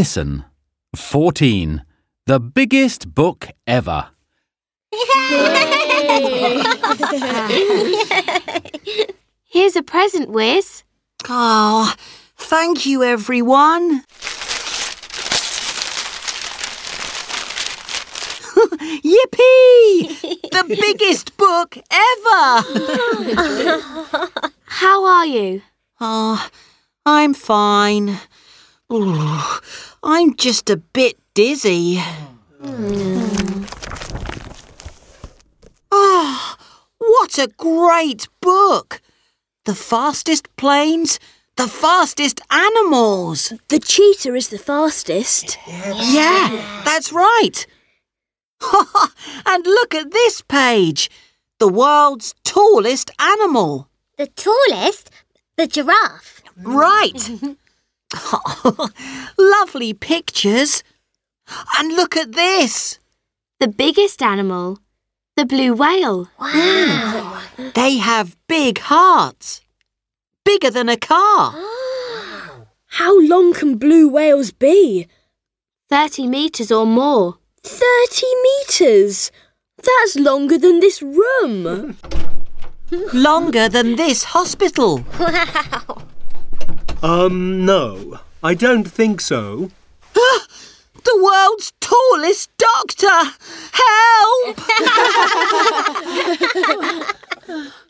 Listen. 14. The biggest book ever. Here's a present, Wiz. Oh, thank you, everyone. Yippee! The biggest book ever! How are you? Oh, I'm fine. Ooh, I'm just a bit dizzy. Oh, what a great book! The fastest planes, the fastest animals. The cheetah is the fastest. Yeah, that's right. And look at this page. The world's tallest animal. The tallest? The giraffe. Right. Lovely pictures. And look at this. The biggest animal. The blue whale. Wow. They have big hearts. Bigger than a car. How long can blue whales be? 30 metres or more. 30 metres! That's longer than this room. Longer than this hospital. Wow. No, I don't think so. The world's tallest doctor! Help!